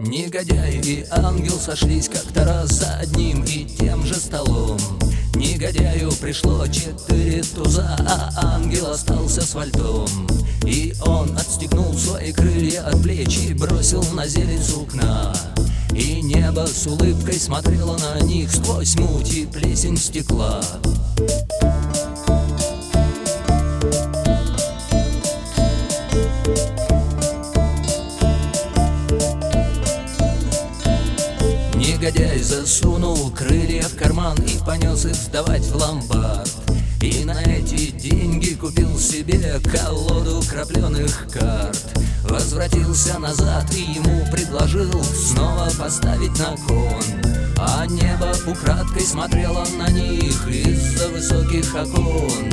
Негодяй и ангел сошлись как-то раз за одним и тем же столом. Негодяю пришло 4 туза, а ангел остался с вальтом. И он отстегнул свои крылья от плеч и бросил на зелень сукна. И небо с улыбкой смотрело на них сквозь муть и плесень стекла. Негодяй засунул крылья в карман и понес их сдавать в ломбард. И на эти деньги купил себе колоду крапленых карт. Возвратился назад и ему предложил снова поставить на кон. А небо украдкой смотрело на них из-за высоких окон.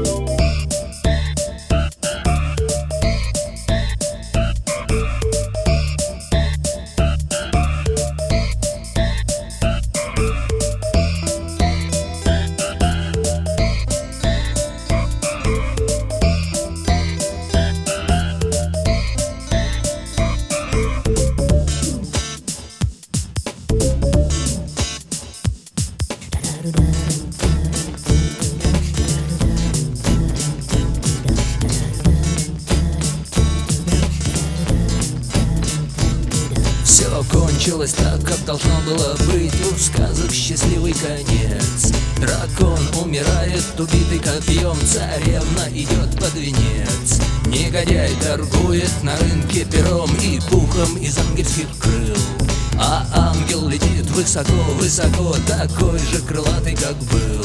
Все кончилось так, как должно было быть. У сказок счастливый конец. Дракон умирает, убитый копьем. Царевна идет под венец. Негодяй торгует на рынке пером и пухом из ангельских крыл. А ангел летит высоко-высоко, такой же крылатый, как был.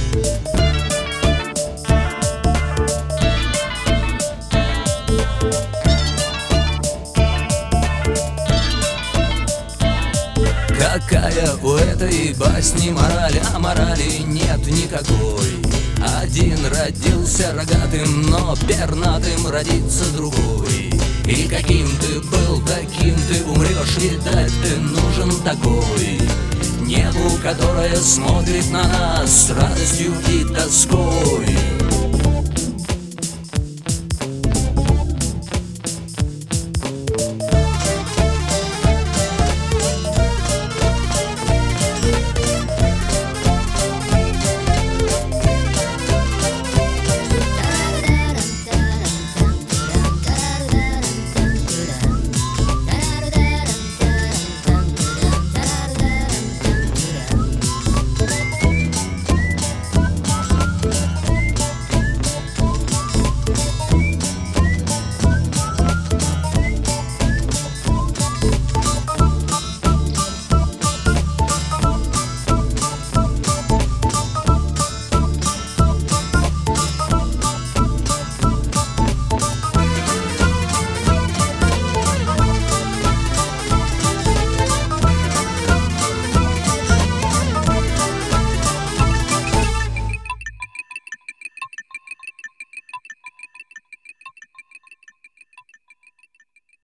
Какая у этой басни мораль, а морали нет никакой. Один родился рогатым, но пернатым родится другой. И каким ты был, таким ты умрешь, видать, ты нужен такой. Небу, которое смотрит на нас с радостью и тоской.